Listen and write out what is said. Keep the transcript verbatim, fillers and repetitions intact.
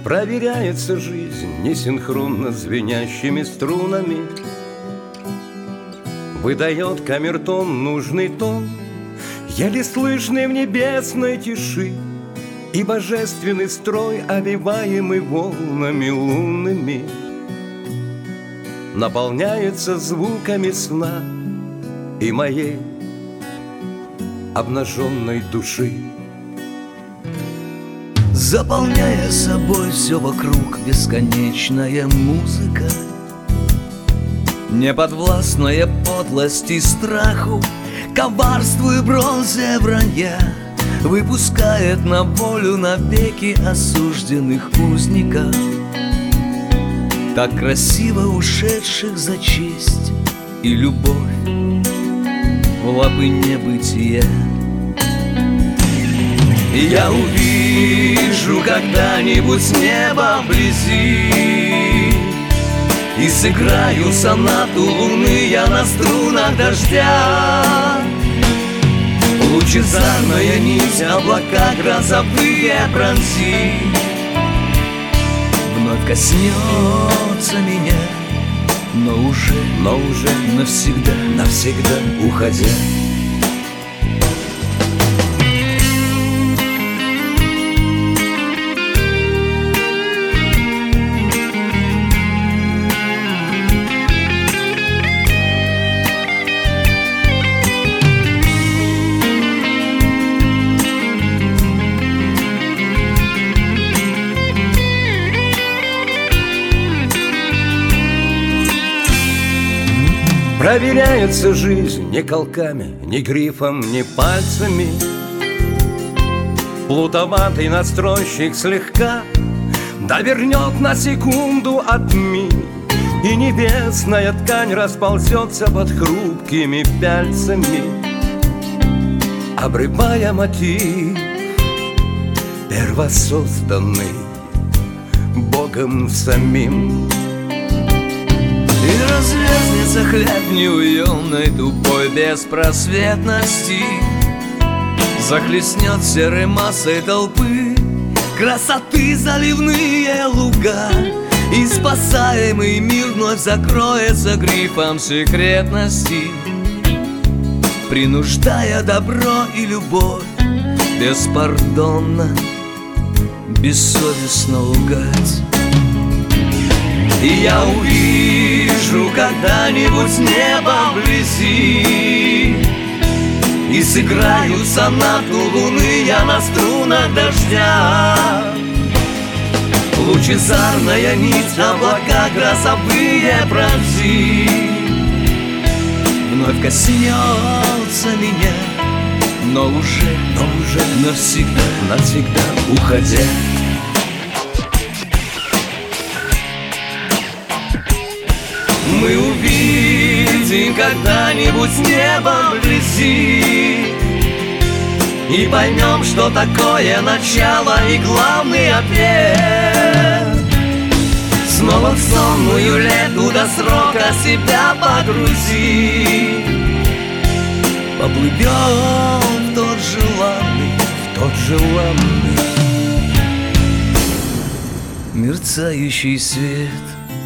Проверяется жизнь несинхронно звенящими струнами. Выдает камертон нужный тон, еле слышный в небесной тиши, и божественный строй, овиваемый волнами лунными, наполняется звуками сна и моей обнаженной души. Заполняя собой все вокруг, бесконечная музыка, неподвластная подлости и страху, коварству и бронзе вранья, выпускает на волю навеки осужденных узников, так красиво ушедших за честь и любовь в лапы небытия. И я увижу когда-нибудь небо вблизи, и сыграю сонату луны я на струнах дождя. Лучезарная нить облака грозовые пронзи, вновь коснется меня, но уже, но уже навсегда, навсегда уходя. Проверяется жизнь не колками, ни грифом, ни пальцами. Плутоватый настройщик слегка довернет на секунду от миг, и небесная ткань расползется под хрупкими пяльцами, обрывая мотив, первосозданный Богом самим. И разверзнется хлеб неуемной тупой беспросветности, захлестнет серой массой толпы красоты заливные луга, и спасаемый мир вновь закроется грифом секретности, принуждая добро и любовь беспардонно, бессовестно лгать. И я увижу когда-нибудь небо вблизи, и сыграю сонату луны я на струнах дождя. Лучезарная нить облака грозовые пронзи, вновь коснется меня, но уже, но уже навсегда, навсегда уходя. Мы увидим когда-нибудь небо вблизи, и поймем, что такое начало и главный ответ. Снова в сонную лету до срока себя погрузи, поплывем в тот желанный, в тот желанный мерцающий свет.